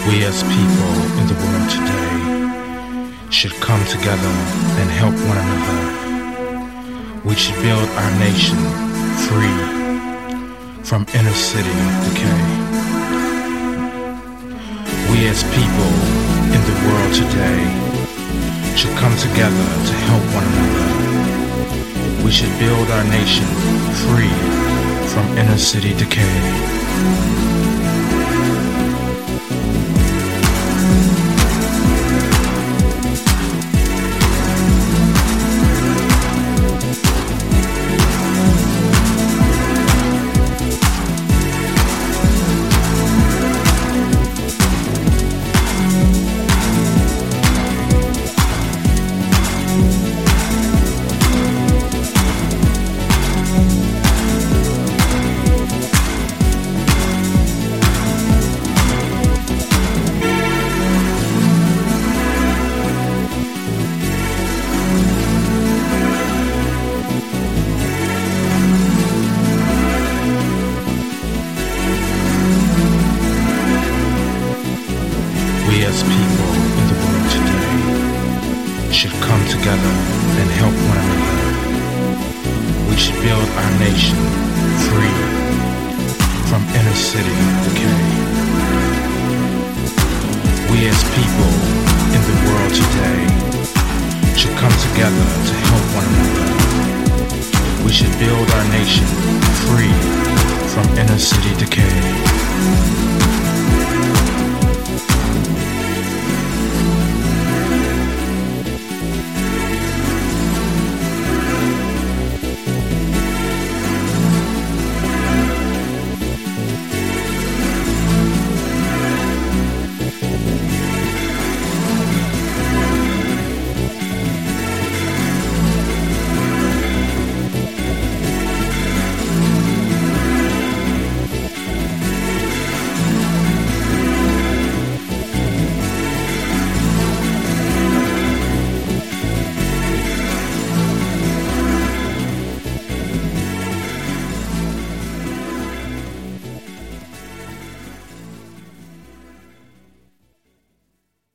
We as people in the world today should come together and help one another. We should build our nation free from inner city decay. We as people in the world today should come together to help one another. We should build our nation free from inner city decay. We as people in the world today should come together and help one another. We should build our nation free from inner city decay. We as people in the world today should come together to help one another. We should build our nation free from inner city decay.